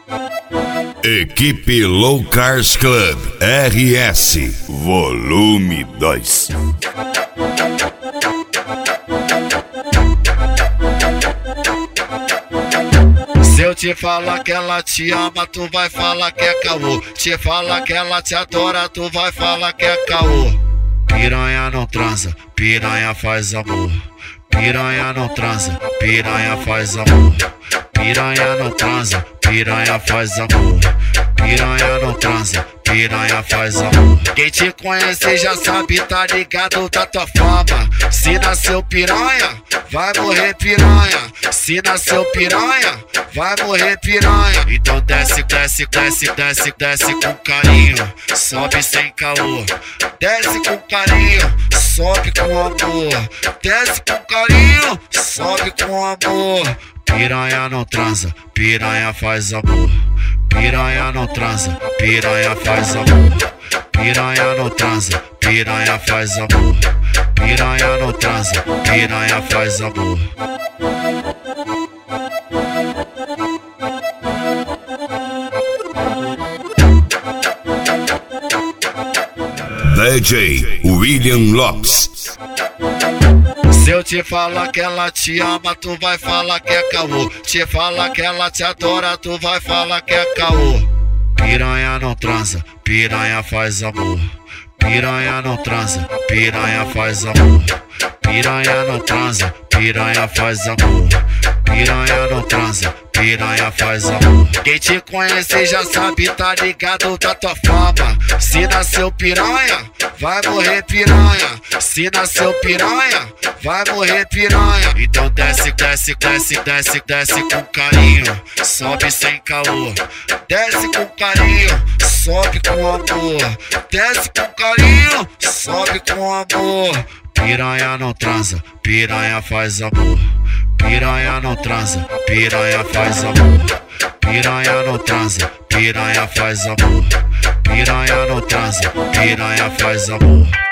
Equipe Low Cars Club RS Volume 2. Se eu te falar que ela te ama, tu vai falar que é caô. Te falar que ela te adora, tu vai falar que é caô. Piranha não transa, piranha faz amor. Piranha não transa, piranha faz amor. Piranha não transa, piranha faz amor. Piranha não transa, piranha faz amor. Quem te conhece já sabe, tá ligado da tua fama. Se nasceu piranha, vai morrer piranha. Se nasceu piranha, vai morrer piranha. Então desce, desce, desce, desce, desce com carinho. Sobe sem caô. Desce com carinho, sobe com amor. Desce com carinho, sobe com amor. Piranha não transa, piranha faz amor. Piranha não transa, piranha faz amor. Piranha não transa, piranha faz amor. Piranha não transa, piranha faz amor. DJ William Lopes. Se eu te falar que ela te ama, tu vai falar que é caô. Te falar que ela te adora, tu vai falar que é caô. Piranha não transa, piranha faz amor. Piranha não transa, piranha faz amor. Piranha não transa, piranha faz amor. Piranha não transa, piranha faz amor. Quem te conhece já sabe, tá ligado da tua fama. Se nasceu piranha, vai morrer piranha. Se nasceu piranha, vai morrer piranha. Então desce, desce, desce, desce, desce com carinho. Sobe sem caô. Desce com carinho, sobe com amor. Desce com carinho, sobe com amor. Piranha não transa, piranha faz amor. Piranha não transa, piranha faz amor. Piranha não transa, piranha faz amor. Piranha não transa, piranha faz amor.